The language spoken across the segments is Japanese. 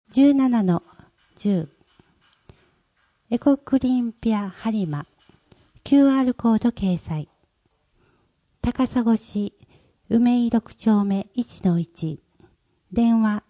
17-10エコクリーンピア播磨 QR コード掲載高砂市梅井6丁目 1-1 電話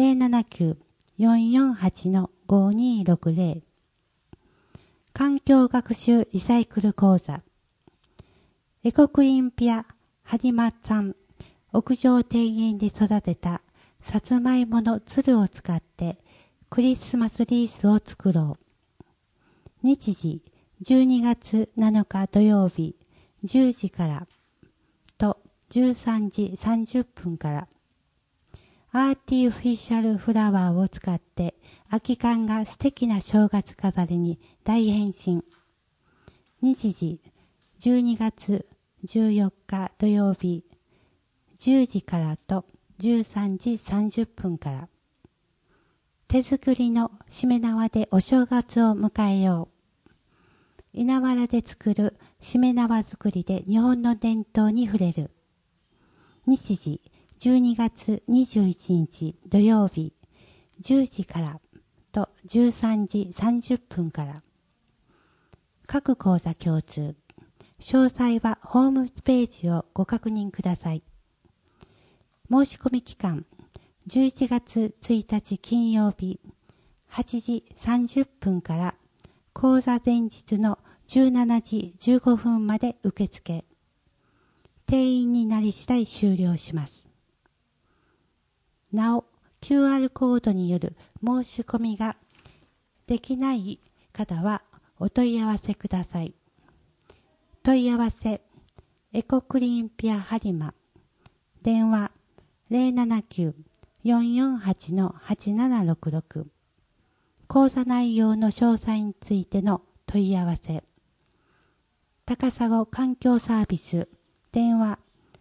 079-448-5260 環境学習リサイクル講座エコクリーンピア播磨産屋上庭園で育てたさつまいものつるを使ってクリスマスリースを作ろう。日時12月7日土曜日10時からと13時30分からアーティフィシャルフラワーを使って空き缶が素敵な正月飾りに大変身。日時12月14日土曜日10時からと13時30分から手作りのしめ縄でお正月を迎えよう。稲わらで作るしめ縄作りで日本の伝統に触れる。日時12月21日土曜日10時からと13時30分から各講座共通。詳細はホームページをご確認ください。申し込み期間11月1日金曜日8時30分から講座前日の17時15分まで受付。定員になり次第終了します。なお、QR コードによる申し込みができない方はお問い合わせください。問い合わせ、エコクリーンピア播磨、電話079-448-8766、講座内容の詳細についての問い合わせ、高砂環境サービス、電話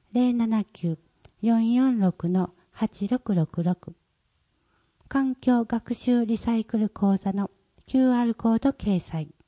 079-446-8666、環境学習リサイクル講座の QR コード掲載。